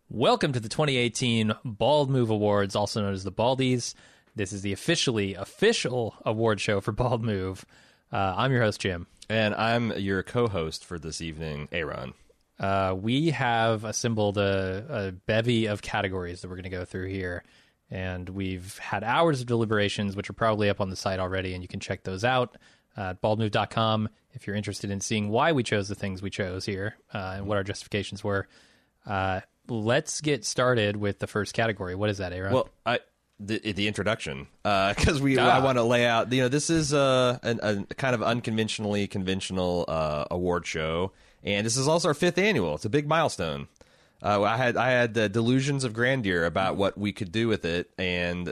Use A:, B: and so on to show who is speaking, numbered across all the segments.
A: Welcome to the 2018 Bald Move Awards, also known as the Baldies. This is the official award show for Bald Move. I'm your host, Jim.
B: And I'm your co-host for this evening, Aaron.
A: We have assembled a bevy of categories that we're going to go through here. And we've had hours of deliberations, which are probably up on the site already, and you can check those out at baldmove.com if you're interested in seeing why we chose the things we chose here and what our justifications were. Let's get started with the first category. What is that, Aaron?
B: Well, the introduction, because I want to lay out. This is a kind of unconventionally conventional award show, and this is also our 5th annual. It's a big milestone. I had the delusions of grandeur about what we could do with it, and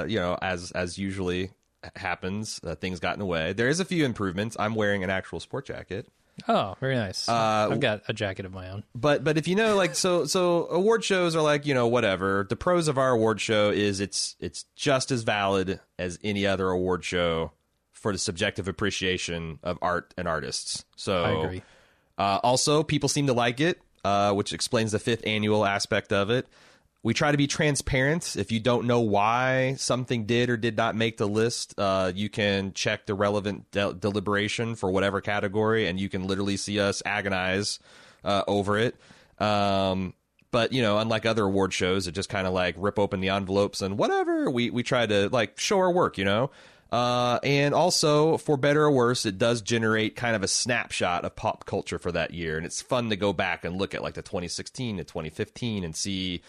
B: as usually happens, things got in the way. There is a few improvements. I'm wearing an actual sport jacket.
A: Oh, very nice. I've got a jacket of my own.
B: But if you know, so award shows are whatever. The pros of our award show is it's just as valid as any other award show for the subjective appreciation of art and artists. So
A: I agree.
B: Also, people seem to like it, which explains the 5th annual aspect of it. We try to be transparent. If you don't know why something did or did not make the list, you can check the relevant deliberation for whatever category, and you can literally see us agonize over it. But, unlike other award shows that just kind of rip open the envelopes and whatever, we try to show our work, and also, for better or worse, it does generate kind of a snapshot of pop culture for that year. And it's fun to go back and look at the 2016 to 2015 and see,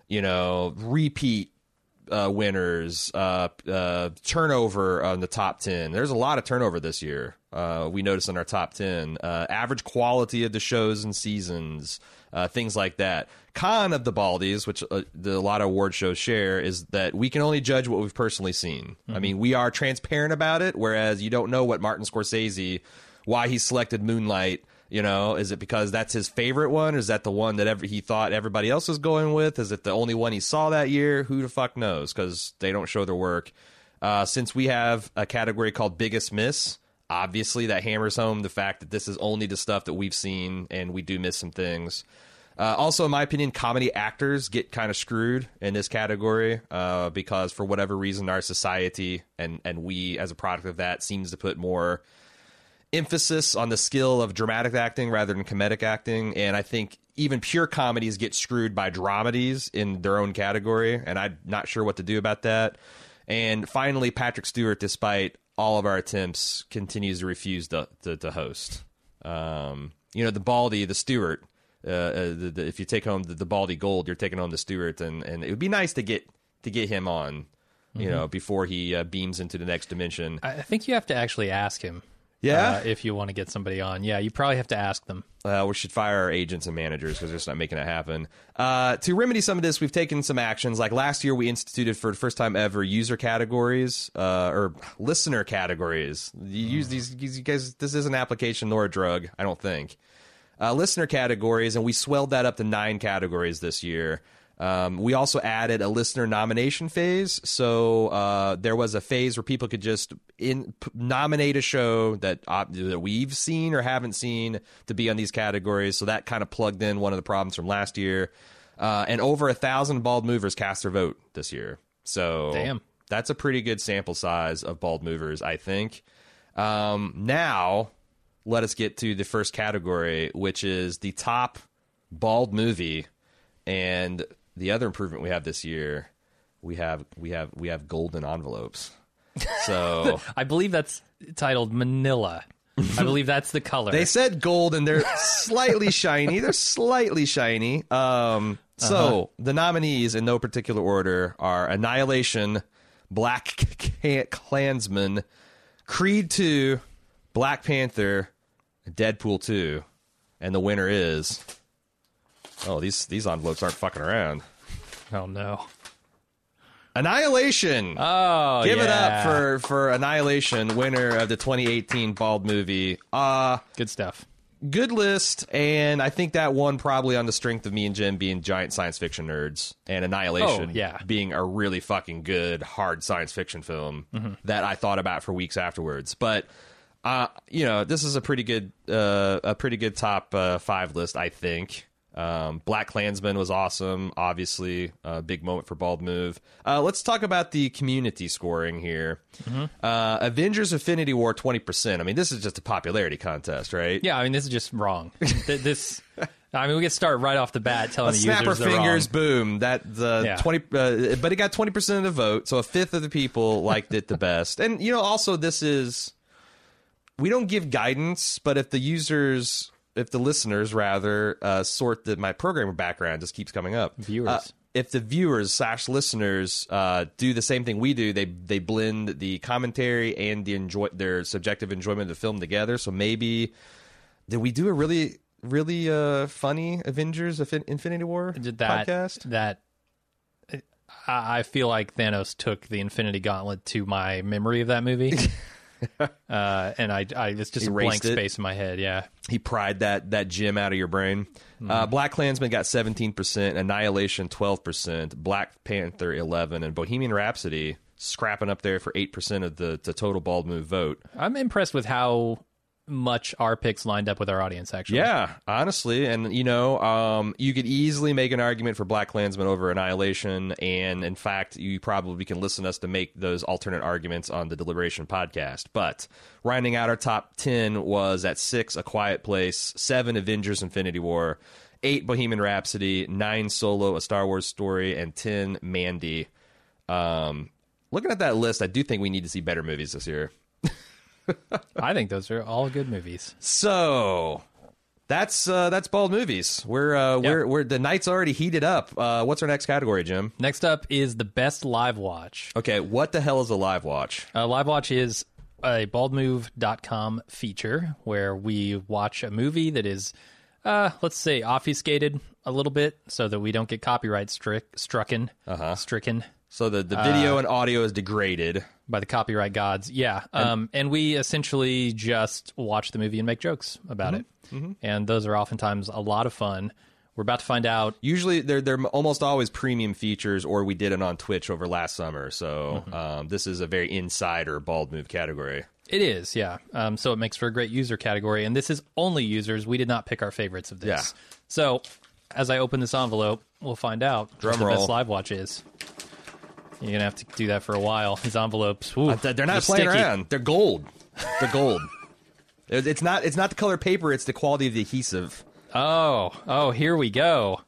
B: repeat winners, turnover on the top 10. There's a lot of turnover this year. We noticed in our top 10, average quality of the shows and seasons, things like that. Con of the Baldies, which a lot of award shows share, is that we can only judge what we've personally seen. Mm-hmm. I mean, we are transparent about it, whereas you don't know what Martin Scorsese, why he selected Moonlight. Is it because that's his favorite one? Or is that the one that he thought everybody else was going with? Is it the only one he saw that year? Who the fuck knows? Because they don't show their work. Since we have a category called Biggest Miss, obviously that hammers home the fact that this is only the stuff that we've seen, and we do miss some things. Also, in my opinion, comedy actors get kind of screwed in this category because for whatever reason, our society and we as a product of that seems to put more emphasis on the skill of dramatic acting rather than comedic acting. And I think even pure comedies get screwed by dramedies in their own category. And I'm not sure what to do about that. And finally, Patrick Stewart, despite all of our attempts, continues to refuse to host. The Baldy, the Stewart, if you take home the Baldy Gold, you're taking home the Stewart. And it would be nice to get him on, before he beams into the next dimension.
A: I think you have to actually ask him.
B: Yeah,
A: if you want to get somebody on. Yeah, you probably have to ask them.
B: We should fire our agents and managers because they're just not making it happen. To remedy some of this, we've taken some actions. Like last year, we instituted for the first time ever user categories or listener categories. You use these you guys. This is an application nor a drug, I don't think. Listener categories, and we swelled that up to 9 categories this year. We also added a listener nomination phase. So there was a phase where people could just nominate a show that we've seen or haven't seen to be on these categories. So that kind of plugged in one of the problems from last year. And over 1,000 bald movers cast their vote this year. So
A: damn,
B: that's a pretty good sample size of bald movers, I think. Now, let us get to the first category, which is the top bald movie. And the other improvement we have this year, we have golden envelopes. So
A: I believe that's titled Manila. I believe that's the color.
B: They said gold, and they're slightly shiny. They're slightly shiny. So the nominees, in no particular order, are Annihilation, Black Klansman, Creed 2, Black Panther, Deadpool 2, and the winner is... Oh, these envelopes aren't fucking around.
A: Oh, no.
B: Annihilation!
A: Oh,
B: Give it up for Annihilation, winner of the 2018 Bald Movie.
A: Good stuff.
B: Good list, and I think that won probably on the strength of me and Jim being giant science fiction nerds, and Annihilation being a really fucking good, hard science fiction film that I thought about for weeks afterwards. But... this is a pretty good top 5 list, I think. Black Klansman was awesome. Obviously, a big moment for Bald Move. Let's talk about the community scoring here. Avengers Infinity War, 20%. I mean, this is just a popularity contest, right?
A: Yeah, I mean, this is just wrong. This, I mean, we can start right off the bat telling the
B: snap
A: users
B: our
A: they're
B: fingers,
A: wrong.
B: boom. That the
A: Yeah.
B: 20, but it got 20% of the vote, so a fifth of the people liked it the best. And also this is, we don't give guidance, but if the listeners rather sort that my programmer background just keeps coming up.
A: Viewers.
B: If the viewers / listeners do the same thing we do, they blend the commentary and their subjective enjoyment of the film together. So maybe did we do a really funny Avengers Infinity War podcast?
A: That I feel like Thanos took the Infinity Gauntlet to my memory of that movie. And I it's just a blank space in my head. Yeah,
B: he pried that gem out of your brain. Black Klansman got 17%, Annihilation 12%, Black Panther 11%, and Bohemian Rhapsody scrapping up there for 8% of the total Bald Move vote.
A: I'm impressed with how much our picks lined up with our audience, actually.
B: Yeah, honestly. And, you could easily make an argument for Black Klansman over Annihilation. And, in fact, you probably can listen to us to make those alternate arguments on the Deliberation podcast. But rounding out our top 10 was at 6, A Quiet Place, 7, Avengers Infinity War, 8, Bohemian Rhapsody, 9, Solo, A Star Wars Story, and 10, Mandy. Looking at that list, I do think we need to see better movies this year.
A: I think those are all good movies.
B: So that's Bald Movies. We're the night's already heated up. What's our next category, Jim?
A: Next up is the best live watch.
B: Okay, what the hell is a live watch?
A: Live watch is a baldmove.com feature where we watch a movie that is, let's say, obfuscated a little bit so that we don't get copyright stricken.
B: So the video and audio is degraded
A: by the copyright gods. Yeah. And we essentially just watch the movie and make jokes about it. And those are oftentimes a lot of fun. We're about to find out.
B: Usually they're almost always premium features, or we did it on Twitch over last summer. So this is a very insider Bald Move category.
A: It is, yeah. So it makes for a great user category. And this is only users. We did not pick our favorites of this.
B: Yeah.
A: So as I open this envelope, we'll find out what the best live watch is. You're going to have to do that for a while. These envelopes, ooh,
B: they're not playing around. They're gold. They're gold. It's not the color paper. It's the quality of the adhesive.
A: Oh, here we go.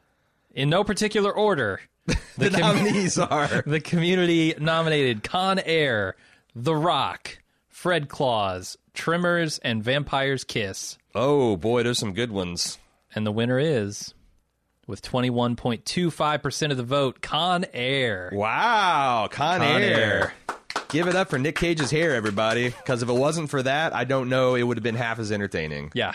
A: In no particular order.
B: The nominees are...
A: The community nominated Con Air, The Rock, Fred Claus, Tremors, and Vampire's Kiss.
B: Oh, boy, there's some good ones.
A: And the winner is... with 21.25% of the vote, Con Air.
B: Wow, Con Air. Give it up for Nick Cage's hair, everybody. Because if it wasn't for that, I don't know it would have been half as entertaining.
A: Yeah.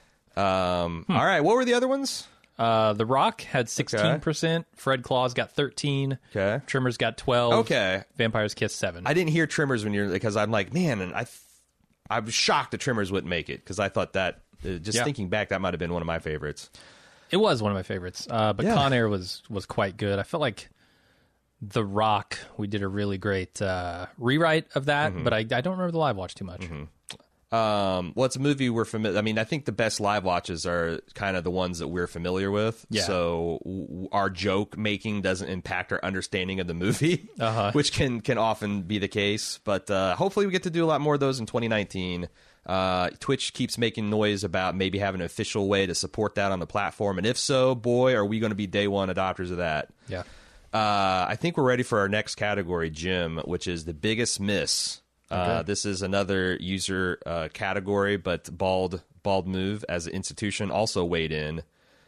B: All right, what were the other ones?
A: The Rock had 16%. Okay. Fred Claus got 13%.
B: Okay.
A: Tremors got 12%.
B: Okay.
A: Vampires Kiss 7%.
B: I didn't hear Tremors because I'm like, man, and I was shocked that Tremors wouldn't make it because I thought that, thinking back, that might have been one of my favorites.
A: It was one of my favorites, but yeah. Con Air was quite good. I felt like The Rock, we did a really great rewrite of that, but I don't remember the live watch too much.
B: Well, it's a movie we're familiar. I mean, I think the best live watches are kind of the ones that we're familiar with. Yeah. So our joke making doesn't impact our understanding of the movie, which can often be the case. But hopefully we get to do a lot more of those in 2019. Twitch keeps making noise about maybe having an official way to support that on the platform. And if so, boy, are we going to be day one adopters of that.
A: Yeah.
B: I think we're ready for our next category, Jim, which is the biggest miss. Okay. This is another user category, but Bald Move as an institution also weighed in.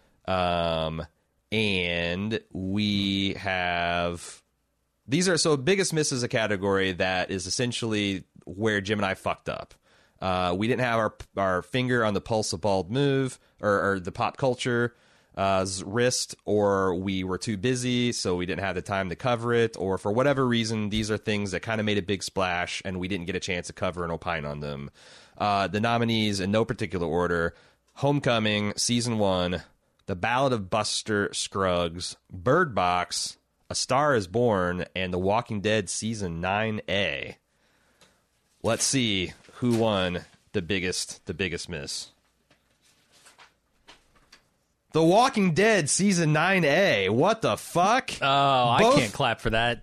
B: And we have... These are... So biggest miss is a category that is essentially where Jim and I fucked up. We didn't have our finger on the pulse of Bald Move or the pop culture wrist, or we were too busy, so we didn't have the time to cover it, or for whatever reason, these are things that kind of made a big splash, and we didn't get a chance to cover and opine on them. The nominees, in no particular order: Homecoming, Season 1, The Ballad of Buster Scruggs, Bird Box, A Star is Born, and The Walking Dead Season 9A. Let's see who won the biggest miss. The Walking Dead season 9A. What the fuck?
A: Oh, I can't clap for that.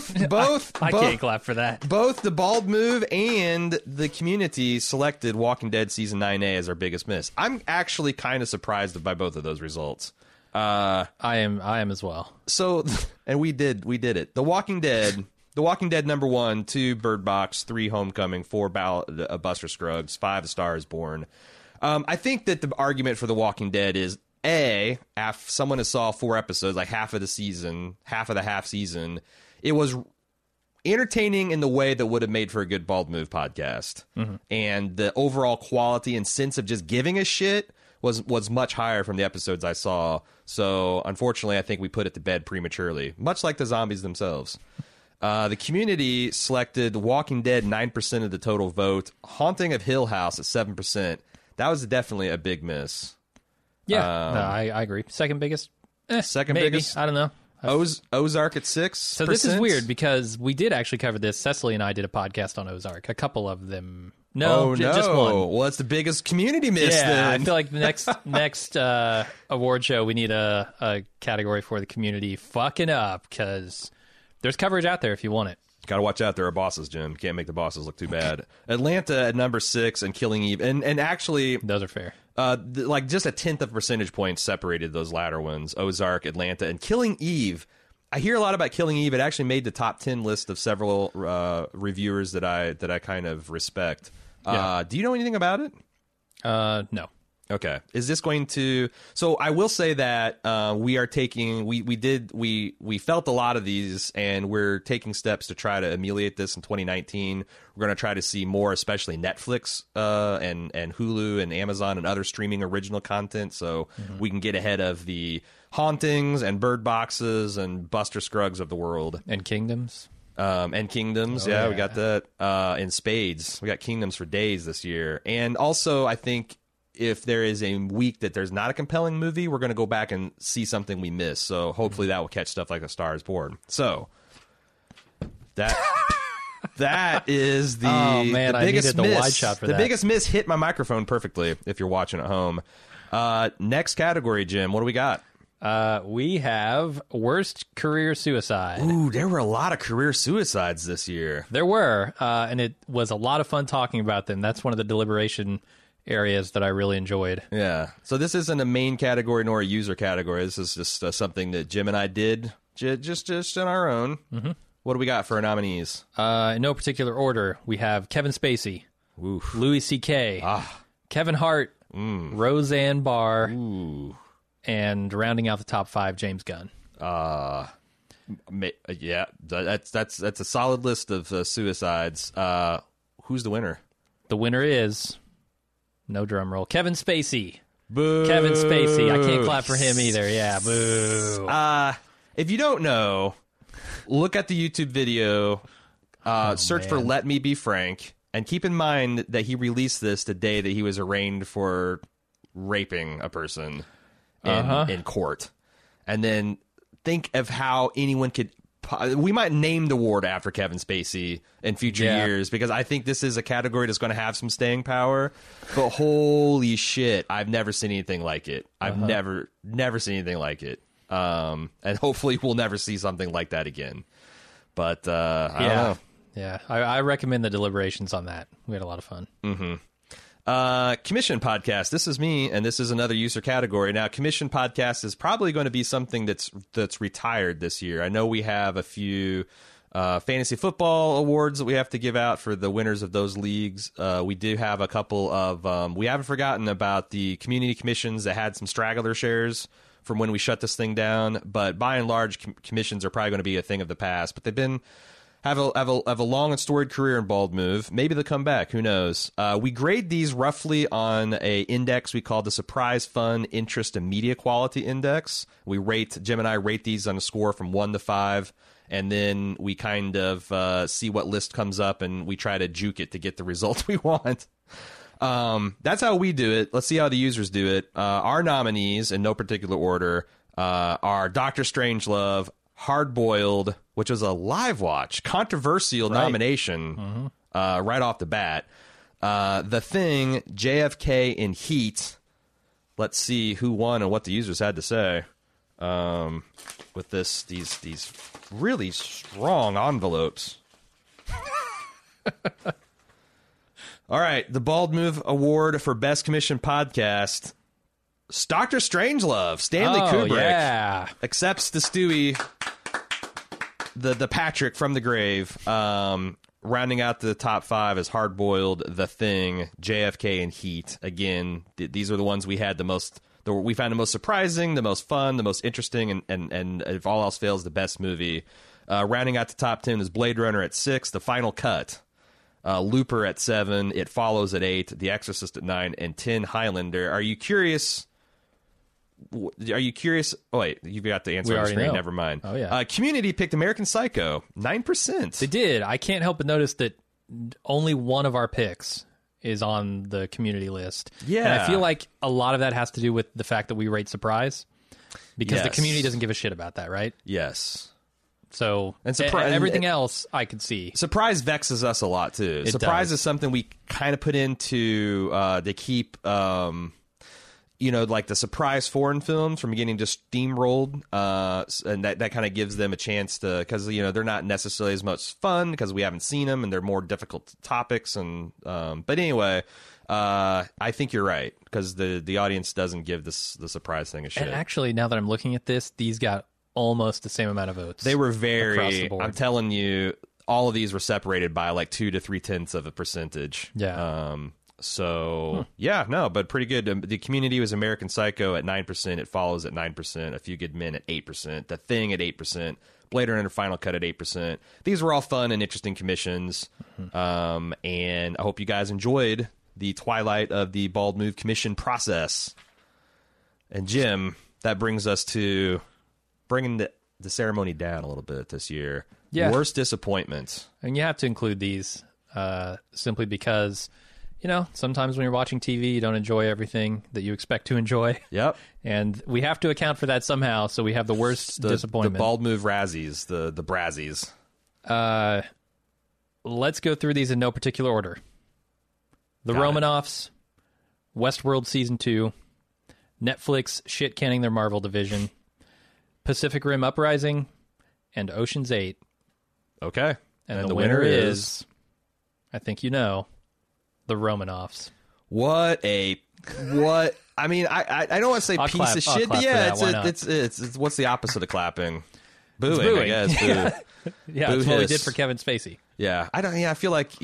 B: I
A: can't clap for that.
B: Both the Bald Move and the community selected Walking Dead season 9A as our biggest miss. I'm actually kind of surprised by both of those results.
A: I am as well.
B: So, and we did it. The Walking Dead number 1, 2 Bird Box, 3 Homecoming, 4 Buster Scruggs, 5 A Star Is Born. I think that the argument for The Walking Dead is if someone has saw 4 episodes, like half of the half season, it was entertaining in the way that would have made for a good Bald Move podcast. Mm-hmm. And the overall quality and sense of just giving a shit was much higher from the episodes I saw. So, unfortunately, I think we put it to bed prematurely, much like the zombies themselves. The community selected Walking Dead 9% of the total vote, Haunting of Hill House at 7%. That was definitely a big miss.
A: Yeah, no, I agree. Second biggest?
B: Second
A: maybe.
B: biggest?
A: I don't know.
B: Ozark at 6%.
A: So this is weird because we did actually cover this. Cecily and I did a podcast on Ozark. A couple of them. No, just one.
B: Well, it's the biggest community miss then.
A: I feel like the next award show, we need a category for the community fucking up because there's coverage out there if you want it.
B: Got to watch out. There are bosses, Jim. Can't make the bosses look too bad. Atlanta at number 6 and Killing Eve. And actually...
A: Those are fair.
B: Like just a 10th of percentage points separated those latter ones. Ozark, Atlanta, and Killing Eve. I hear a lot about Killing Eve. It actually made the top 10 list of several reviewers that I kind of respect. Yeah. Do you know anything about it?
A: No.
B: Okay. Is this going to... So I will say that we are taking... We felt a lot of these, and we're taking steps to try to ameliorate this in 2019. We're going to try to see more, especially Netflix and Hulu and Amazon and other streaming original content, so we can get ahead of the Hauntings and Bird Boxes and Buster Scruggs of the world.
A: And Kingdoms.
B: Yeah, we got that in spades. We got Kingdoms for days this year. And also, I think... if there is a week that there's not a compelling movie, we're going to go back and see something we missed. So hopefully that will catch stuff like A Star Is Born. So that is the, the biggest miss.
A: Wide shot for
B: the
A: that.
B: biggest miss hit my microphone perfectly if you're watching at home. Next category, Jim. What do we got?
A: We have worst career suicide.
B: Ooh, there were a lot of career suicides this year.
A: There were, and it was a lot of fun talking about them. That's one of the deliberation areas that I really enjoyed.
B: Yeah. So this isn't a main category nor a user category. This is just something that Jim and I did just on our own. Mm-hmm. What do we got for our nominees?
A: In no particular order, we have Kevin Spacey,
B: Oof.
A: Louis C.K., Kevin Hart, Roseanne Barr, and rounding out the top 5, James Gunn.
B: Yeah, that's a solid list of suicides. Who's the winner?
A: The winner is... No drum roll. Kevin Spacey.
B: Boo.
A: Kevin Spacey. I can't clap for him either. Yeah, boo.
B: If you don't know, look at the YouTube video, search for Let Me Be Frank, and keep in mind that he released this the day that he was arraigned for raping a person in court. And then think of how anyone could... We might name the award after Kevin Spacey in future years, because I think this is a category that's going to have some staying power. But holy shit, I've never seen anything like it. I've never seen anything like it. And hopefully we'll never see something like that again. But I don't know.
A: Yeah, I recommend the deliberations on that. We had a lot of fun.
B: Mm-hmm. Commission podcast. This is me, and this is another user category. Now, commission podcast is probably going to be something that's retired this year. I know we have a few fantasy football awards that we have to give out for the winners of those leagues. We do have a couple of... we haven't forgotten about the community commissions that had some straggler shares from when we shut this thing down. But by and large, commissions are probably going to be a thing of the past. But they've been... Have a long and storied career in Bald Move. Maybe they'll come back. Who knows? We grade these roughly on a index we call the Surprise, Fun, Interest, and Media Quality Index. Jim and I rate these on a score from 1 to 5, and then we kind of see what list comes up, and we try to juke it to get the results we want. That's how we do it. Let's see how the users do it. Our nominees, in no particular order, are Dr. Strangelove, Hard-Boiled, which was a live watch, controversial nomination right off the bat. The Thing, JFK, and Heat. let's see who won and what the users had to say. With these really strong envelopes. All right, the Bald Move Award for Best Commissioned Podcast. Dr. Strangelove, Stanley Kubrick, accepts the Stewie, the Patrick from the grave. Rounding out the top 5 is Hard Boiled, The Thing, JFK, and Heat. Again, these are the ones we had we found the most surprising, the most fun, the most interesting, and if all else fails, the best movie. Rounding out the top 10 is Blade Runner at 6, The Final Cut, Looper at 7, It Follows at 8, The Exorcist at 9, and 10, Highlander. Are you curious? Oh, wait, you got the answer on the screen. Never mind.
A: Oh, yeah.
B: Community picked American Psycho, 9%.
A: They did. I can't help but notice that only one of our picks is on the community list.
B: Yeah.
A: And I feel like a lot of that has to do with the fact that we rate surprise, because the community doesn't give a shit about that, right?
B: Yes.
A: So everything else I could see.
B: Surprise vexes us a lot, too. Surprise is something we kind of put into to keep... like the surprise foreign films from getting just steamrolled, and that kind of gives them a chance to, because they're not necessarily as much fun because we haven't seen them and they're more difficult topics. And but anyway, I think you're right, because the audience doesn't give the surprise thing a shit.
A: And actually, now that I'm looking at this, these got almost the same amount of votes.
B: They were
A: across the board.
B: I'm telling you, all of these were separated by like 2 to 0.3%.
A: Yeah.
B: But pretty good. The Community was American Psycho at 9%. It Follows at 9%. A Few Good Men at 8%. The Thing at 8%. Blade Runner Final Cut at 8%. These were all fun and interesting commissions. And I hope you guys enjoyed the twilight of the Bald Move commission process. And Jim, that brings us to bringing the ceremony down a little bit this year.
A: Yeah.
B: Worst disappointment.
A: And you have to include these simply because... sometimes when you're watching TV, you don't enjoy everything that you expect to enjoy.
B: Yep.
A: And we have to account for that somehow, so we have the worst disappointment.
B: The Bald Move Razzies, the Brazzies.
A: Let's go through these in no particular order. The Romanoffs, Westworld Season 2, Netflix shit-canning their Marvel division, Pacific Rim Uprising, and Ocean's 8.
B: Okay.
A: And the winner is, I think you know... The Romanoffs.
B: I mean, I don't want to say piece of shit, but yeah, it's what's the opposite of clapping? Booing, I guess. Boo.
A: Yeah, it's what we did for Kevin Spacey.
B: Yeah, I feel like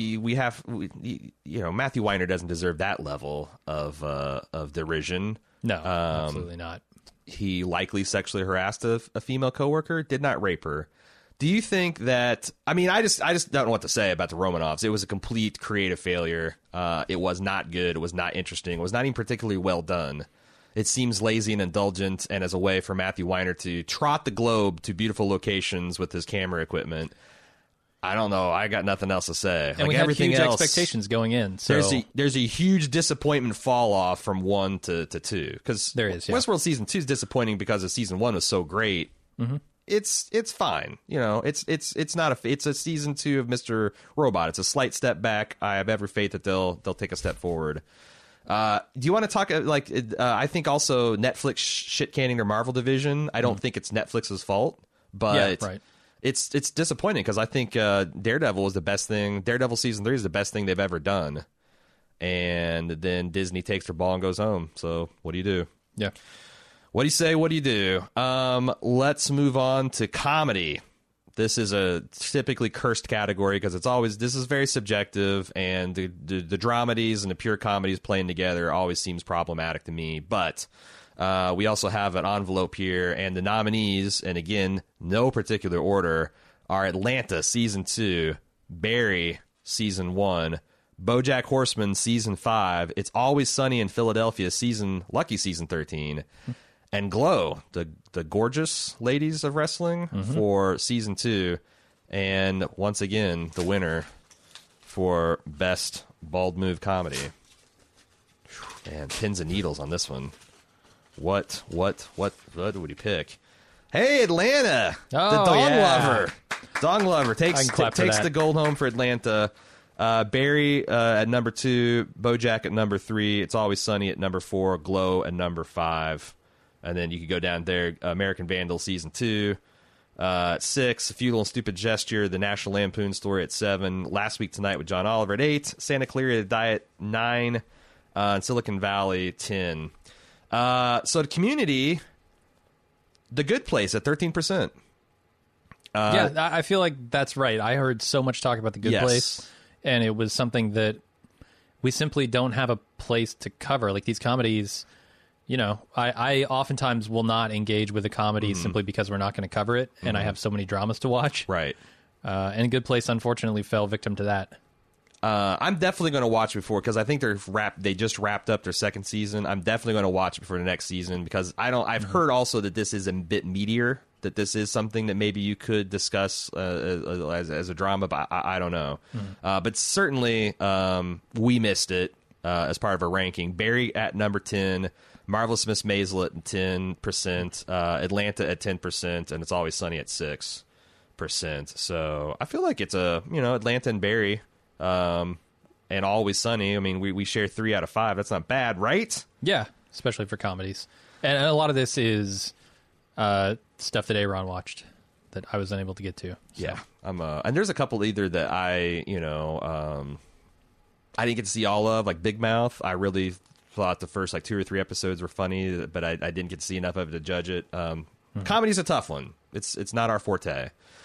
B: Matthew Weiner doesn't deserve that level of derision.
A: No, absolutely not.
B: He likely sexually harassed a female coworker, did not rape her. Do you think that... I mean, I just don't know what to say about the Romanoffs. It was a complete creative failure. It was not good. It was not interesting. It was not even particularly well done. It seems lazy and indulgent, and as a way for Matthew Weiner to trot the globe to beautiful locations with his camera equipment. I don't know. I got nothing else to say.
A: And we had huge expectations going in. So
B: there's a huge disappointment fall off from 1 to 2. Because
A: there is, yeah.
B: Westworld Season 2 is disappointing because Season 1 was so great. Mm-hmm. It's fine. It's not it's a Season 2 of Mr. Robot. It's a slight step back. I have every faith that they'll take a step forward. Do you want to talk I think also Netflix shit canning their Marvel division. I don't think it's Netflix's fault, but
A: right.
B: It's disappointing because I think Daredevil is the best thing. Daredevil Season 3 is the best thing they've ever done, and then Disney takes their ball and goes home. So what do you do?
A: Yeah.
B: What do you say? What do you do? Let's move on to comedy. This is a typically cursed category because this is very subjective, and the dramedies and the pure comedies playing together always seems problematic to me. But we also have an envelope here, and the nominees, and again, no particular order, are Atlanta Season 2, Barry Season 1, BoJack Horseman Season 5, It's Always Sunny in Philadelphia Lucky Season 13, and Glow, the gorgeous ladies of wrestling for Season 2. And once again, the winner for Best Bald Move Comedy. And pins and needles on this one. What would he pick? Hey, Atlanta! The Dong Lover. Dong Lover takes the gold home for Atlanta. Barry at number 2, BoJack at number 3, It's Always Sunny at number 4, Glow at number 5, and then you could go down there. American Vandal season 2 at 6, A Futile and Stupid Gesture, The National Lampoon Story at 7, Last Week Tonight with John Oliver at 8, Santa Clarita Diet 9, and Silicon Valley 10. So the Community, The Good Place at 13%.
A: Yeah, I feel like that's right. I heard so much talk about The Good Place, and it was something that we simply don't have a place to cover. Like these comedies, you know, I oftentimes will not engage with a comedy simply because we're not going to cover it, and I have so many dramas to watch.
B: Right.
A: And Good Place, unfortunately, fell victim to that.
B: I'm definitely going to watch it before, because I think they just wrapped up their second season. I'm definitely going to watch it for the next season, because I've heard also that this is a bit meatier, that this is something that maybe you could discuss as a drama, but I don't know. But certainly we missed it as part of our ranking. Barry at number 10, Marvelous Miss Maisel at 10%, Atlanta at 10%, and It's Always Sunny at 6%. So I feel like it's Atlanta and Barry and Always Sunny. I mean, we share 3 out of 5. That's not bad, right?
A: Yeah, especially for comedies. And a lot of this is stuff that Aaron watched that I was unable to get to. So.
B: Yeah, and there's a couple either that I didn't get to see all of, like Big Mouth. I really thought the first 2 or 3 episodes were funny, but I didn't get to see enough of it to judge it. Comedy's a tough one. It's not our forte.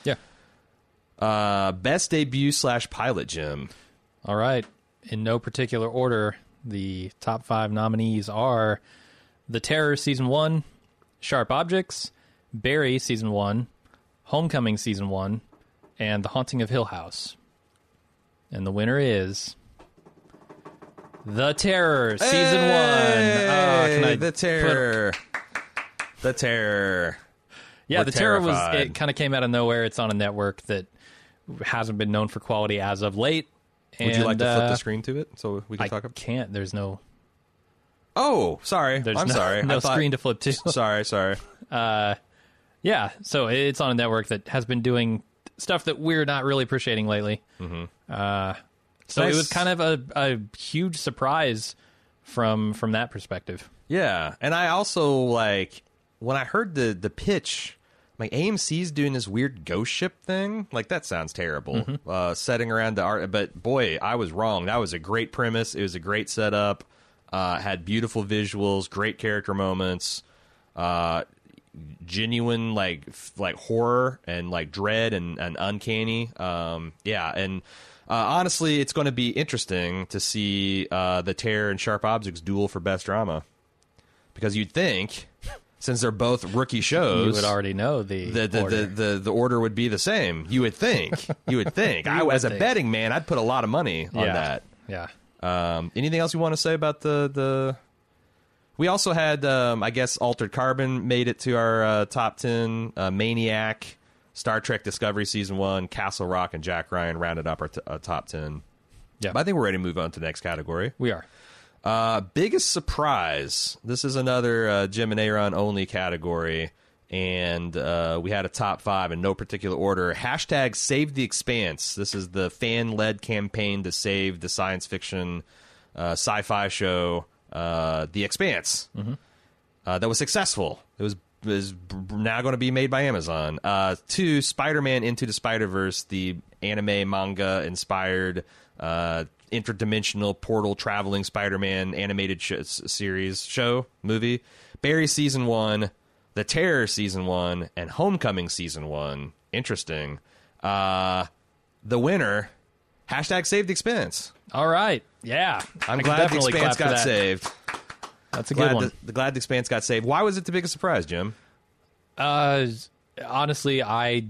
A: Yeah.
B: Best debut / pilot, Jim.
A: All right. In no particular order, the top 5 nominees are The Terror Season 1, Sharp Objects, Barry Season 1, Homecoming Season 1, and The Haunting of Hill House. And the winner is The Terror Season 1.
B: The Terror. The Terror.
A: Yeah,
B: We're
A: The Terror
B: terrified.
A: it kind of came out of nowhere. It's on a network that hasn't been known for quality as of late.
B: Would you like to flip the screen to it so we can talk about it?
A: I can't. There's no...
B: Oh, sorry. I'm sorry.
A: No
B: I thought...
A: screen to flip to.
B: Sorry.
A: Yeah, so it's on a network that has been doing stuff that we're not really appreciating lately. So
B: nice.
A: it was kind of a huge surprise from that perspective.
B: Yeah, and I also, when I heard the pitch, AMC's doing this weird ghost ship thing. That sounds terrible. Setting around the art, but boy, I was wrong. That was a great premise. It was a great setup. Had beautiful visuals, great character moments, genuine horror and dread and uncanny. And honestly, it's going to be interesting to see The Terror and Sharp Objects duel for best drama, because you'd think, since they're both rookie shows,
A: You would already know
B: the order would be the same. You would think. As a betting man, I'd put a lot of money on that.
A: Yeah.
B: Anything else you want to say about the? We also had, I guess, Altered Carbon made it to our top 10. Maniac, Star Trek Discovery Season 1, Castle Rock, and Jack Ryan rounded up our top 10.
A: Yeah.
B: But I think we're ready to move on to the next category.
A: We are.
B: Biggest surprise. This is another Jim and Aaron only category. And we had a top 5 in no particular order. # Save the Expanse. This is the fan-led campaign to save the science fiction sci-fi show The Expanse. That was successful. It was now going to be made by Amazon. 2, Spider-Man Into the Spider-Verse, the anime manga inspired interdimensional portal traveling Spider-Man animated movie. Barry Season 1, The Terror Season 1, and Homecoming Season 1. Interesting. The winner, # Save the Expanse.
A: All right. Yeah.
B: I'm glad The Expanse got saved.
A: That's a good one.
B: Glad The Expanse got saved. Why was it the biggest surprise, Jim?
A: Honestly, I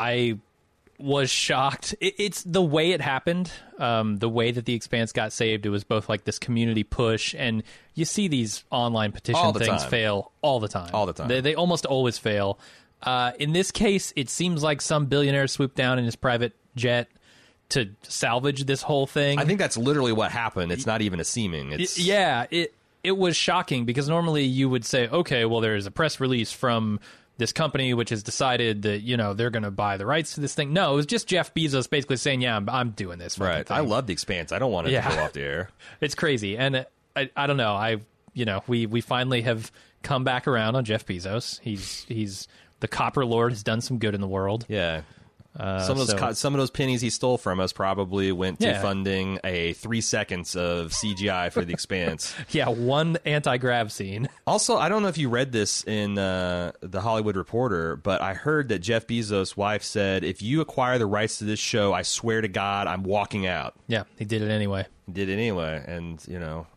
A: was shocked. It's the way it happened. The way that The Expanse got saved. It was both this community push, and you see these online petition things fail all the time.
B: All the time.
A: They almost always fail. In this case, it seems like some billionaire swooped down in his private jet to salvage this whole thing.
B: I think that's literally what happened. It's not even a seeming.
A: It was shocking, because normally you would say, okay, well, there's a press release from this company which has decided that, you know, they're going to buy the rights to this thing. No, it was just Jeff Bezos basically saying, yeah, I'm doing this.
B: Right.
A: Thing.
B: I love The Expanse. I don't want it to go off the air.
A: It's crazy. And I don't know. We finally have come back around on Jeff Bezos. He's the Copper Lord has done some good in the world.
B: Yeah. Some of those pennies he stole from us probably went to funding a 3 seconds of CGI for The Expanse.
A: Yeah, one anti-grav scene.
B: Also, I don't know if you read this in the Hollywood Reporter, but I heard that Jeff Bezos' wife said, if you acquire the rights to this show, I swear to God, I'm walking out.
A: Yeah, he did it anyway.
B: And you know,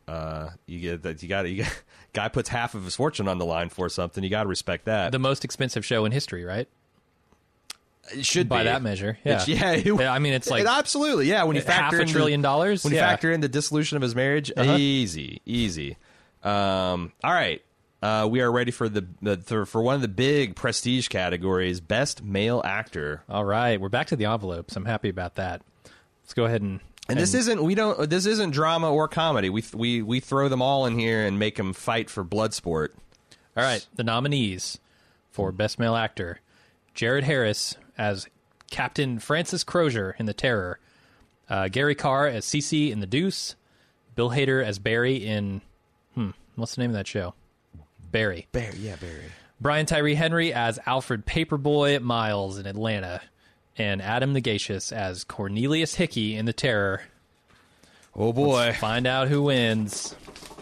B: guy puts half of his fortune on the line for something. You got to respect that.
A: The most expensive show in history, right?
B: It should
A: by
B: be.
A: That measure. Yeah. I mean, it's like
B: absolutely. Yeah. When you factor
A: $500 billion.
B: When you factor in the dissolution of his marriage, easy. All right. We are ready for for one of the big prestige categories, best male actor.
A: All right. We're back to the envelopes. I'm happy about that. Let's go ahead and
B: this isn't drama or comedy. We throw them all in here and make them fight for blood sport.
A: All right. The nominees for best male actor: Jared Harris as Captain Francis Crozier in The Terror, Gary Carr as Cece in The Deuce, Bill Hader as Barry in what's the name of that show? Barry.
B: Barry.
A: Brian Tyree Henry as Alfred Paperboy Miles in Atlanta, and Adam Negacious as Cornelius Hickey in The Terror.
B: Oh boy.
A: Let's find out who wins.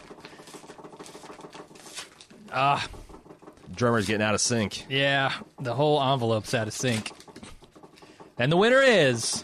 B: Drummer's getting out of sync.
A: Yeah, the whole envelope's out of sync. And the winner is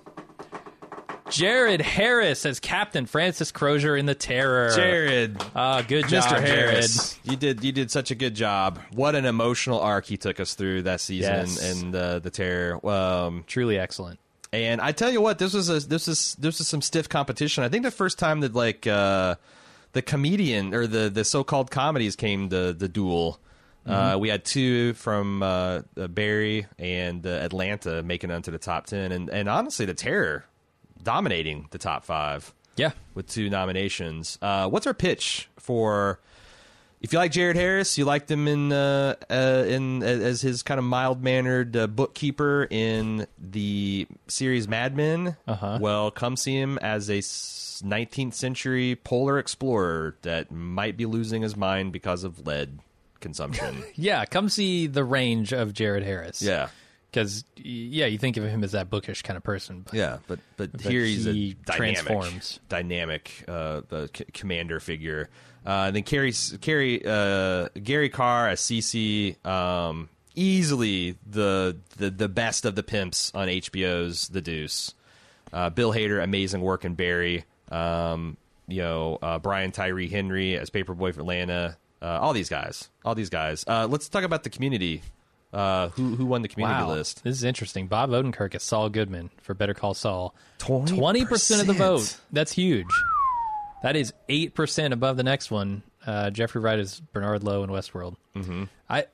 A: Jared Harris as Captain Francis Crozier in The Terror.
B: Jared.
A: Good job,
B: Mr. Harris. Jared. You did such a good job. What an emotional arc he took us through that season and The Terror.
A: Truly excellent.
B: And I tell you what, this was some stiff competition. I think the first time that the comedian or the so-called comedies came to the duel. We had two from Barry and Atlanta making it onto the top 10, and honestly, The Terror dominating the top 5.
A: Yeah,
B: with 2 nominations. What's our pitch for? If you like Jared Harris, you liked him in as his kind of mild-mannered bookkeeper in the series Mad Men. Well, come see him as a 19th century polar explorer that might be losing his mind because of lead consumption.
A: Yeah, come see the range of Jared Harris.
B: Yeah.
A: Because, you think of him as that bookish kind of person. But,
B: but here he
A: transforms.
B: Dynamic commander figure. Then Gary Carr as Cece, easily the best of the pimps on HBO's The Deuce. Bill Hader, amazing work in Barry. Brian Tyree Henry as Paperboy for Atlanta. All these guys. Let's talk about the Community. Who won the Community list?
A: This is interesting. Bob Odenkirk as Saul Goodman for Better Call Saul. 20% of the vote. That's huge. That is 8% above the next one. Jeffrey Wright is Bernard Lowe in Westworld.
B: Mm-hmm.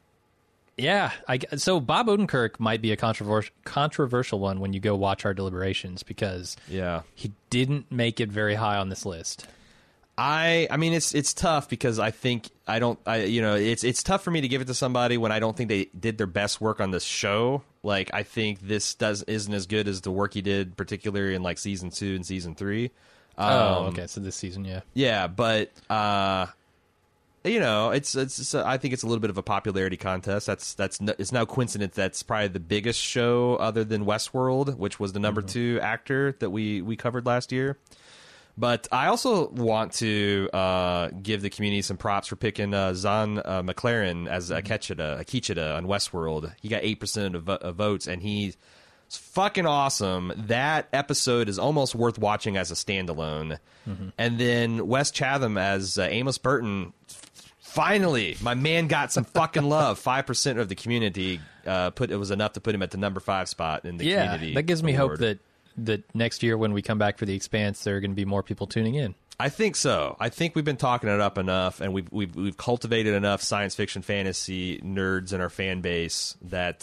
A: So Bob Odenkirk might be a controversial one when you go watch our deliberations because he didn't make it very high on this list.
B: I mean it's tough because it's tough for me to give it to somebody when I don't think they did their best work on this show. Like I think this isn't as good as the work he did, particularly in like season 2 and season 3.
A: Okay, so this season,
B: yeah, but it's I think it's a little bit of a popularity contest. It's no coincidence that's probably the biggest show other than Westworld, which was the number 2 actor that we covered last year. But I also want to give the Community some props for picking Zahn McClarnon as Akichita on Westworld. He got 8% of votes, and he's fucking awesome. That episode is almost worth watching as a standalone. Mm-hmm. And then Wes Chatham as Amos Burton. Finally, my man got some fucking love. 5% of the Community it was enough to put him at the number 5 spot in the Community.
A: That gives me hope that next year when we come back for The Expanse, there are going to be more people tuning in.
B: I think so. I think we've been talking it up enough, and we've cultivated enough science fiction fantasy nerds in our fan base that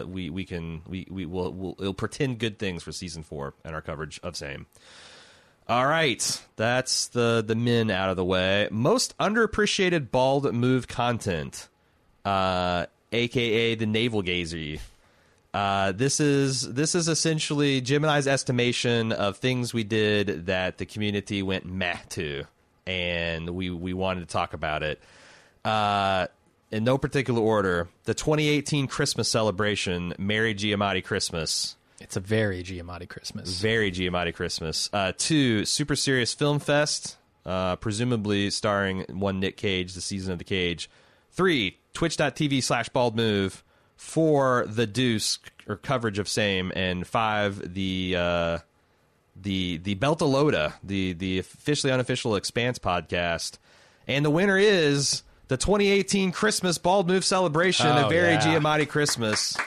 B: we'll pretend good things for season 4 and our coverage of same. All right, that's the men out of the way. Most underappreciated bald move content. aka the Navel Gazer. This is essentially Jim and I's estimation of things we did that the community went meh to, and we wanted to talk about it. In no particular order, the 2018 Christmas celebration, Merry Giamatti Christmas.
A: It's a very Giamatti Christmas.
B: Very Giamatti Christmas. 2, Super Serious Film Fest, presumably starring one Nick Cage, the season of the Cage. 3, twitch.tv/baldmove. 4, The Deuce, or coverage of same. And 5, the Beltalowda, the officially unofficial Expanse podcast. And the winner is the 2018 Christmas Bald Move celebration, a very Giamatti Christmas.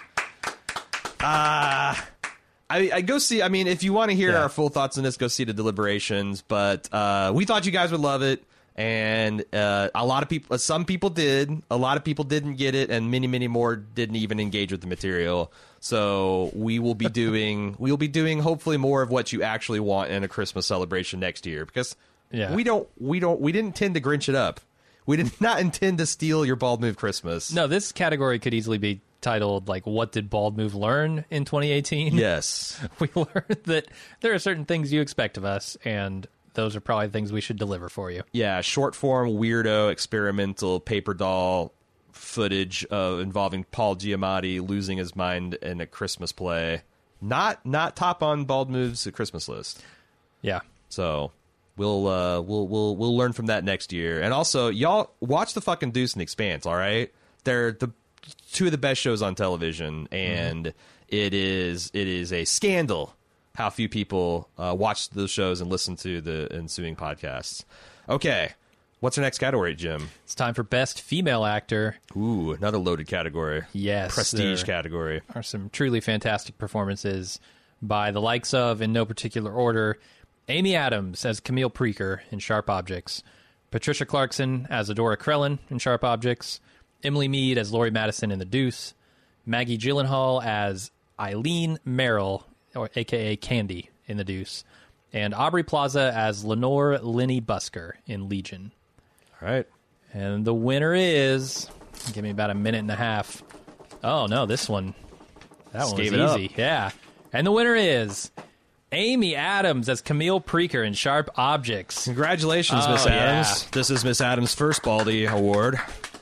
B: I go see. I mean, if you want to hear our full thoughts on this, go see the deliberations. But we thought you guys would love it, and a lot of people, some people did. A lot of people didn't get it, and many more didn't even engage with the material. So we will be doing hopefully more of what you actually want in a Christmas celebration next year, because we didn't intend to Grinch it up. We did not intend to steal your Bald Move Christmas.
A: No, this category could easily be titled, like, what did Bald Move learn in 2018?
B: Yes.
A: We learned that there are certain things you expect of us, and those are probably things we should deliver for you.
B: Yeah, short form, weirdo, experimental, paper doll footage involving Paul Giamatti losing his mind in a Christmas play. Not top on Bald Move's Christmas list.
A: Yeah.
B: So we'll learn from that next year. And also, y'all watch the fucking Deuce and Expanse, all right? They're the two of the best shows on television, and it is a scandal how few people watch those shows and listen to the ensuing podcasts. Okay, what's our next category, Jim?
A: It's time for Best Female Actor.
B: Ooh, another loaded category.
A: Yes.
B: Prestige category.
A: Are some truly fantastic performances by the likes of, in no particular order, Amy Adams as Camille Preaker in Sharp Objects, Patricia Clarkson as Adora Krellin in Sharp Objects, Emily Mead as Laurie Madison in The Deuce, Maggie Gyllenhaal as Eileen Merrill, or a.k.a. Candy, in The Deuce, and Aubrey Plaza as Lenore Linney Busker in Legion.
B: All right.
A: And the winner is... Give me about a minute and a half. Oh, no, this one... That one was easy. Yeah. And the winner is... Amy Adams as Camille Preaker in Sharp Objects.
B: Congratulations, Miss Adams.
A: Yeah. This
B: is Miss Adams' first Baldy Award.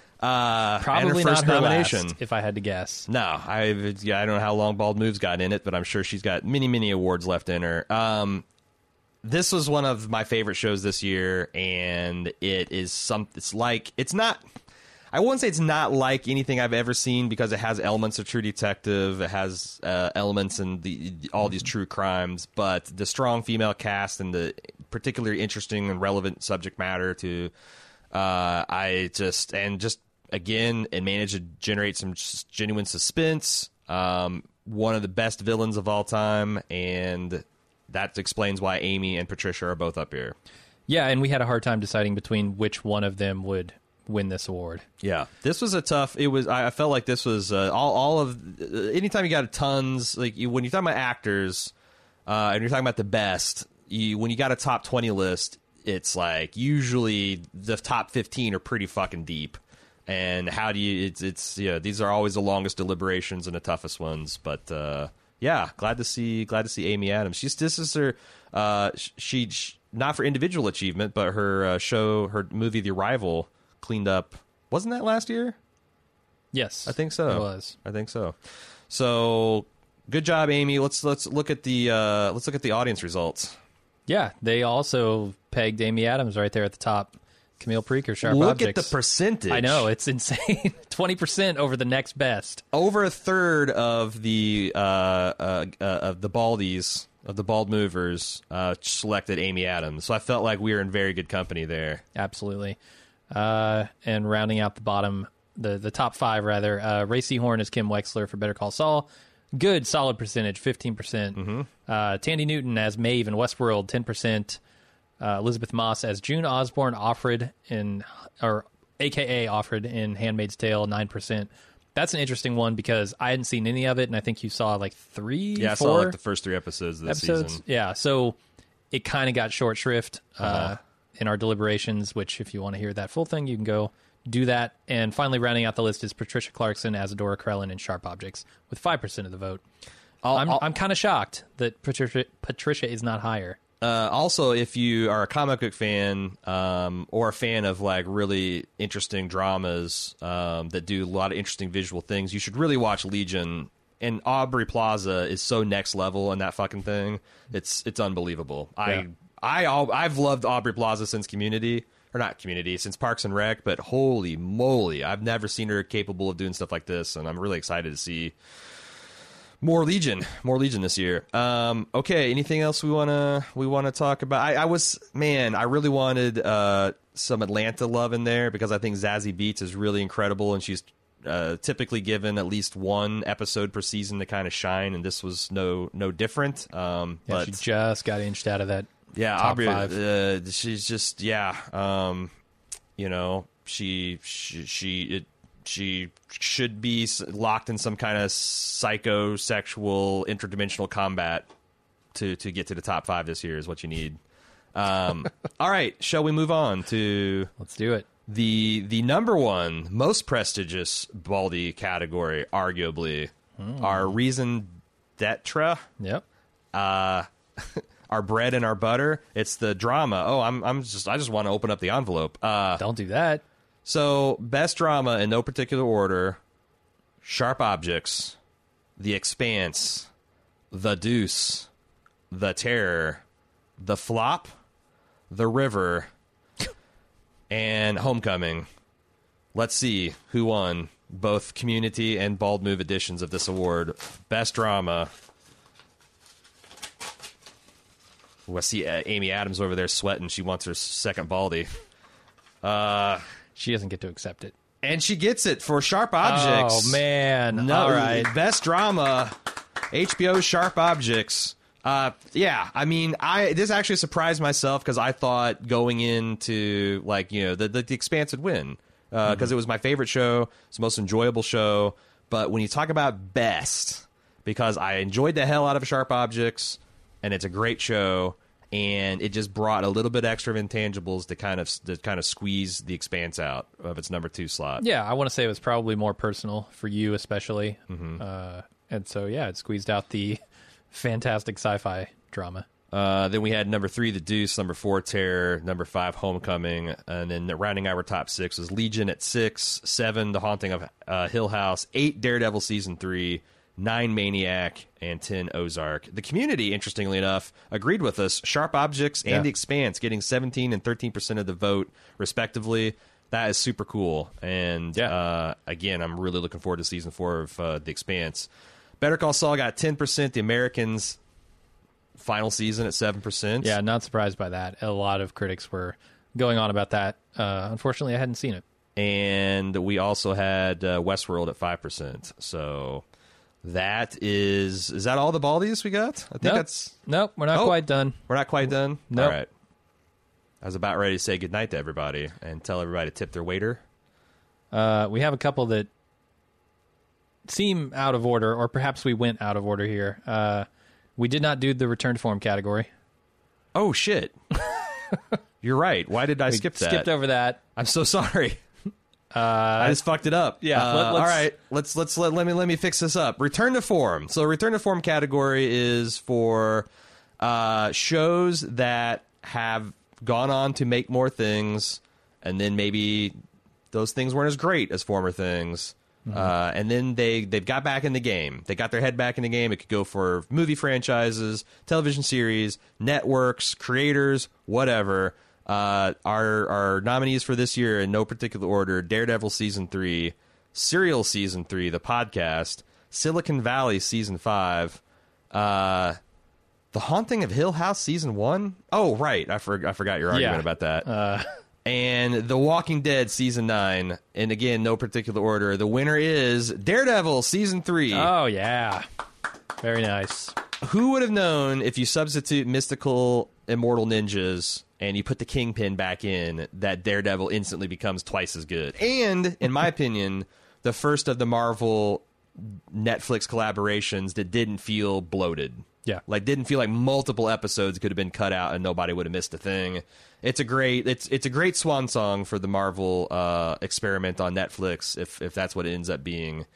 A: Probably
B: and her first
A: not her
B: nomination.
A: last, if I had to guess.
B: No, I don't know how long Bald Move's got in it, but I'm sure she's got many awards left in her. This was one of my favorite shows this year, and it is it's not. I wouldn't say it's not like anything I've ever seen, because it has elements of True Detective. It has elements in all these true crimes, but the strong female cast and the particularly interesting and relevant subject matter to, again, it managed to generate some genuine suspense. One of the best villains of all time, and that explains why Amy and Patricia are both up here.
A: Yeah, and we had a hard time deciding between which one of them would win this award.
B: Yeah, this was I felt like this was all of anytime you got tons, like when you're talking about actors and you're talking about the best, when you got a top 20 list, it's like usually the top 15 are pretty fucking deep. And how do you it's these are always the longest deliberations and the toughest ones, but glad to see Amy Adams. This is her she not for individual achievement, but her movie The Arrival cleaned up. Wasn't that last year?
A: Yes,
B: I think so.
A: It was.
B: I think so. So good job, Amy. Let's look at the audience results.
A: Yeah, they also pegged Amy Adams right there at the top. Camille Preaker, Sharp
B: Look
A: Objects.
B: at the percentage.
A: I know, it's insane. 20% over the next best.
B: Over a third of the Baldies, of the Bald Movers, selected Amy Adams. So I felt like we were in very good company there.
A: Absolutely. And rounding out the bottom, the top five, rather, Ray Seahorn as Kim Wexler for Better Call Saul. Good, solid percentage, 15%.
B: Mm-hmm.
A: Tandy Newton as Maeve in Westworld, 10%. Elizabeth Moss as June Osborne, a.k.a. Offred in Handmaid's Tale, 9%. That's an interesting one because I hadn't seen any of it, and I think you saw like 3, 4
B: I saw like the first 3 episodes of this season.
A: Yeah, so it kind of got short shrift in our deliberations, which if you want to hear that full thing, you can go do that. And finally, rounding out the list is Patricia Clarkson as Adora Krellin in Sharp Objects with 5% of the vote. I'm kind of shocked that Patricia is not higher.
B: Also, if you are a comic book fan or a fan of like really interesting dramas that do a lot of interesting visual things, you should really watch Legion. And Aubrey Plaza is so next level in that fucking thing. It's unbelievable.
A: Yeah.
B: I've loved Aubrey Plaza since since Parks and Rec. But holy moly, I've never seen her capable of doing stuff like this, and I'm really excited to see more Legion this year. Okay, anything else we wanna talk about? I really wanted some Atlanta love in there because I think Zazie Beetz is really incredible, and she's typically given at least one episode per season to kind of shine, and this was no different. But
A: she just got inched out of that.
B: Yeah,
A: top
B: Aubrey,
A: 5.
B: she's just she should be locked in some kind of psychosexual interdimensional combat to get to the top 5 this year is what you need. All right, shall we move on to
A: Let's do it.
B: the number one most prestigious Baldy category, arguably, our Reason d'etre,
A: Yep.
B: our bread and our butter. It's the drama. Oh, I just want to open up the envelope.
A: Don't do that.
B: So, best drama in no particular order: Sharp Objects, The Expanse, The Deuce, The Terror, The Flop, The River, and Homecoming. Let's see who won both Community and Bald Move editions of this award. Best drama. Ooh, I see Amy Adams over there sweating. She wants her second Baldy.
A: She doesn't get to accept it.
B: And she gets it for Sharp Objects.
A: Oh, man.
B: No,
A: All right.
B: Best drama, HBO Sharp Objects. Yeah, I mean, this actually surprised myself because I thought going into, like, the Expanse would win because it was my favorite show. It's the most enjoyable show. But when you talk about best, because I enjoyed the hell out of Sharp Objects, and it's a great show, and it just brought a little bit extra of intangibles to kind of squeeze the Expanse out of its number 2 slot.
A: Yeah, I want to say it was probably more personal for you, especially.
B: Mm-hmm.
A: And so, yeah, it squeezed out the fantastic sci-fi drama.
B: Then we had number 3, The Deuce, number 4, Terror, number 5, Homecoming, and then rounding out our top 6 was Legion at 6, 7, The Haunting of Hill House, 8, Daredevil Season 3, 9, Maniac, and 10, Ozark. The Community, interestingly enough, agreed with us. Sharp Objects and The Expanse getting 17 and 13% of the vote, respectively. That is super cool. And, again, I'm really looking forward to Season 4 of The Expanse. Better Call Saul got 10%. The Americans, final season at 7%.
A: Yeah, not surprised by that. A lot of critics were going on about that. Unfortunately, I hadn't seen it.
B: And we also had Westworld at 5%. So that is that all the Baldies we got? I think
A: Nope, we're not quite done.
B: We're not quite done?
A: Nope.
B: All right. I was about ready to say goodnight to everybody and tell everybody to tip their waiter.
A: We have a couple that seem out of order, or perhaps we went out of order here. We did not do the return to form category.
B: Oh, shit. You're right. Why did I skip that?
A: Skipped over that.
B: I'm so sorry. I just fucked it up.
A: Yeah.
B: All right. Let me fix this up. Return to form. So return to form category is for shows that have gone on to make more things, and then maybe those things weren't as great as former things. And then they've got back in the game. They got their head back in the game. It could go for movie franchises, television series, networks, creators, whatever. Our nominees for this year, in no particular order: Daredevil Season 3, Serial Season 3, the podcast, Silicon Valley Season 5, The Haunting of Hill House Season 1. Oh, right. I forgot your argument about that. And The Walking Dead Season 9. And again, no particular order. The winner is Daredevil Season 3.
A: Oh, yeah. Very nice.
B: Who would have known, if you substitute mystical immortal ninjas and you put the Kingpin back in, that Daredevil instantly becomes twice as good? And, in my opinion, the first of the Marvel Netflix collaborations that didn't feel bloated.
A: Yeah.
B: Like, didn't feel like multiple episodes could have been cut out and nobody would have missed a thing. It's a great swan song for the Marvel experiment on Netflix, if that's what it ends up being.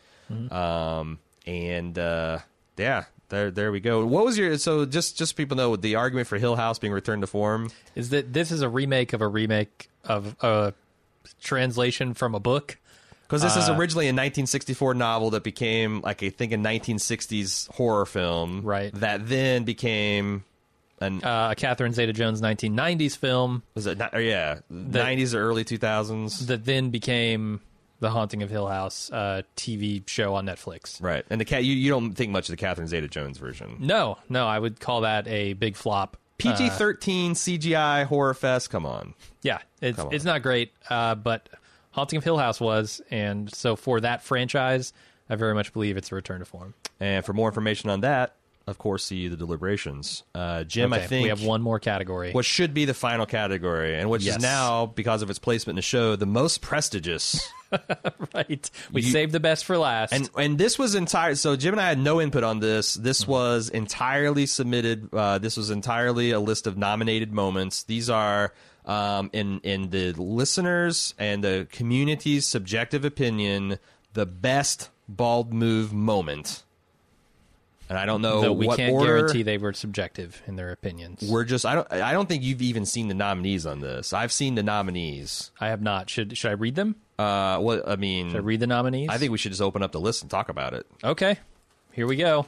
B: Yeah, there we go. What was your just so people know, the argument for Hill House being returned to form
A: is that this is a remake of a translation from a book.
B: Because this is originally a 1964 novel that became, like, I think, a 1960s horror film.
A: Right.
B: That then became
A: a Catherine Zeta-Jones 1990s film.
B: Was it? 90s or early 2000s.
A: That then became The Haunting of Hill House, TV show on Netflix.
B: Right. And you don't think much of the Catherine Zeta-Jones version.
A: No, I would call that a big flop.
B: PG-13 CGI horror fest. Come on.
A: Yeah, it's not great, but Haunting of Hill House was, and so for that franchise, I very much believe it's a return to form.
B: And for more information on that, of course, see the deliberations. Jim,
A: okay,
B: I think
A: we have one more category.
B: What should be the final category, and which is now, because of its placement in the show, the most prestigious.
A: Right. We saved the best for last.
B: And this was entire. So Jim and I had no input on this. This was entirely submitted. This was entirely a list of nominated moments. These are in the listeners and the community's subjective opinion, the best bald move moment. And I don't know
A: we
B: what
A: can't
B: order.
A: guarantee they were subjective in their opinions.
B: We're just I don't think you've even seen the nominees on this. I've seen the nominees.
A: I have not. Should I read them?
B: What I mean,
A: should I read the nominees?
B: I think we should just open up the list and talk about it.
A: Okay, here we go.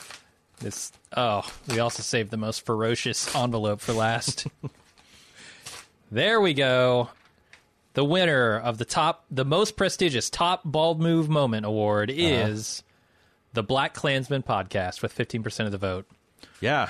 A: We also saved the most ferocious envelope for last. There we go. The winner of the most prestigious Top Bald Move Moment Award is the Black Klansman podcast with 15% of the vote.
B: Yeah.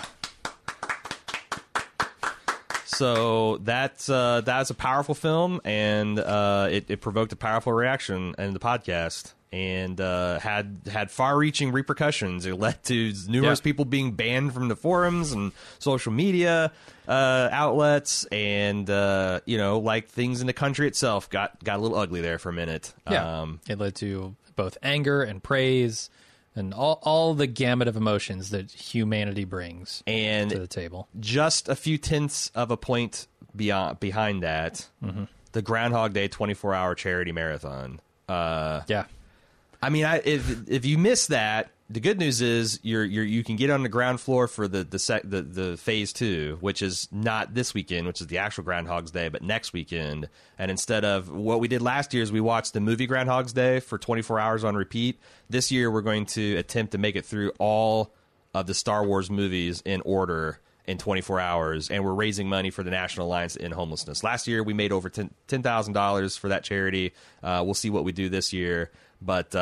B: So that's a powerful film, and it provoked a powerful reaction in the podcast, and had far-reaching repercussions. It led to numerous people being banned from the forums and social media outlets, and like things in the country itself got a little ugly there for a minute.
A: Yeah, it led to both anger and praise. And all the gamut of emotions that humanity brings to the table. Just
B: a few tenths of a point behind that, the Groundhog Day 24-hour charity marathon.
A: Yeah.
B: I mean, if you miss that, the good news is you can get on the ground floor for the phase 2, which is not this weekend, which is the actual Groundhog's Day, but next weekend. And instead of what we did last year is we watched the movie Groundhog's Day for 24 hours on repeat. This year we're going to attempt to make it through all of the Star Wars movies in order in 24 hours, and we're raising money for the National Alliance to End Homelessness. Last year we made over $10,000 for that charity. We'll see what we do this year. But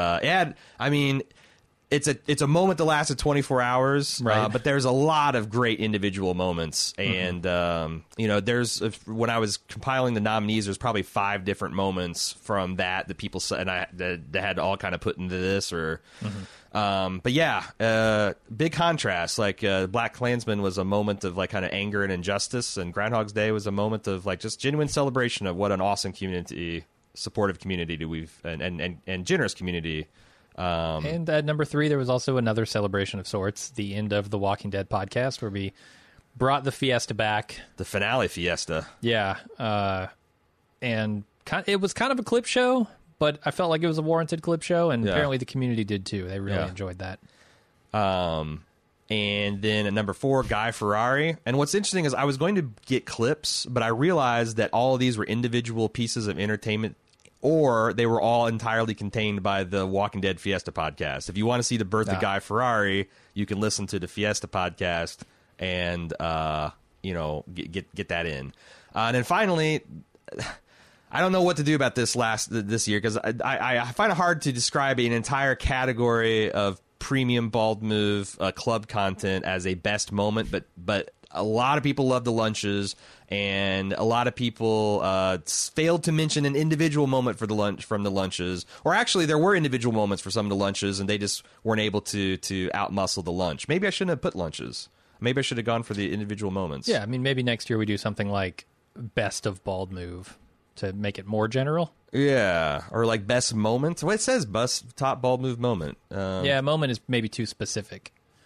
B: it's a moment that lasted 24 hours,
A: right.
B: But there's a lot of great individual moments. And, when I was compiling the nominees, there's probably 5 different moments from that people said, and that had all kind of put into this. Big contrast. Like Black Klansman was a moment of like kind of anger and injustice, and Groundhog's Day was a moment of like just genuine celebration of what an awesome community, supportive community and generous community.
A: And at number 3, there was also another celebration of sorts, the end of the Walking Dead podcast, where we brought the fiesta back.
B: The finale fiesta.
A: Yeah. And it was kind of a clip show, but I felt like it was a warranted clip show, and apparently the community did too. They really enjoyed that.
B: And then at number 4, Guy Ferrari. And what's interesting is I was going to get clips, but I realized that all of these were individual pieces of entertainment, or they were all entirely contained by the Walking Dead Fiesta podcast. If you want to see the birth of Guy Ferrari, you can listen to the Fiesta podcast and get that in. And then finally, I don't know what to do about this year, because I find it hard to describe an entire category of premium bald move club content as a best moment, but a lot of people love the lunches, and a lot of people failed to mention an individual moment from the lunches. Or actually, there were individual moments for some of the lunches, and they just weren't able to outmuscle the lunch. Maybe I shouldn't have put lunches. Maybe I should have gone for the individual moments.
A: Yeah, I mean, maybe next year we do something like best of bald move to make it more general.
B: Yeah, or like best moment. Well, it says best top bald move moment.
A: Moment is maybe too specific.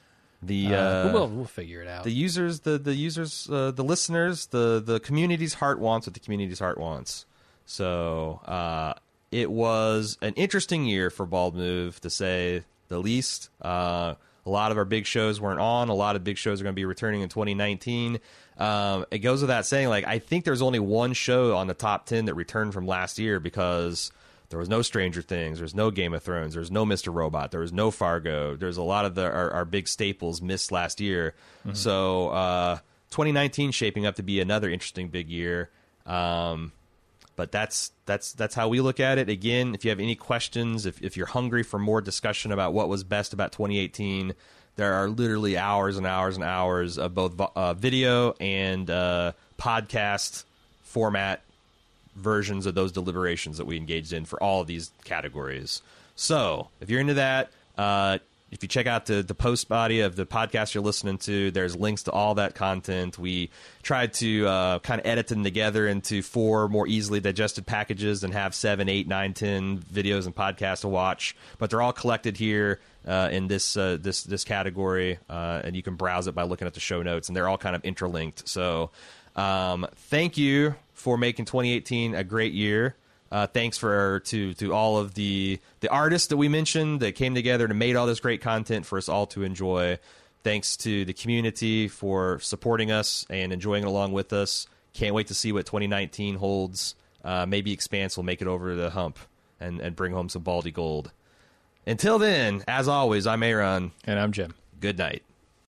B: The
A: we'll figure it out.
B: The users, the listeners, the community's heart wants what the community's heart wants. So it was an interesting year for Bald Move, to say the least. A lot of our big shows weren't on. A lot of big shows are going to be returning in 2019. It goes without saying, like, I think there's only one show on the top 10 that returned from last year, because there was no Stranger Things, there's no Game of Thrones, there's no Mr. Robot, there was no Fargo. There's a lot of our big staples missed last year. Mm-hmm. So 2019 shaping up to be another interesting big year. But that's how we look at it. Again, if you have any questions, if you're hungry for more discussion about what was best about 2018, there are literally hours and hours and hours of both video and podcast format versions of those deliberations that we engaged in for all of these categories. So if you're into that, if you check out the post body of the podcast you're listening to, there's links to all that content. We tried to kind of edit them together into 4 more easily digested packages and have 7, 8, 9, 10 videos and podcasts to watch. But they're all collected here in this category, and you can browse it by looking at the show notes, and they're all kind of interlinked. So thank you for making 2018 a great year. Thanks to all of the artists that we mentioned that came together and made all this great content for us all to enjoy. Thanks to the community for supporting us and enjoying it along with us. Can't wait to see what 2019 holds. Maybe Expanse will make it over the hump and bring home some Baldy gold. Until then, as always, I'm Aaron.
A: And I'm Jim.
B: Good night.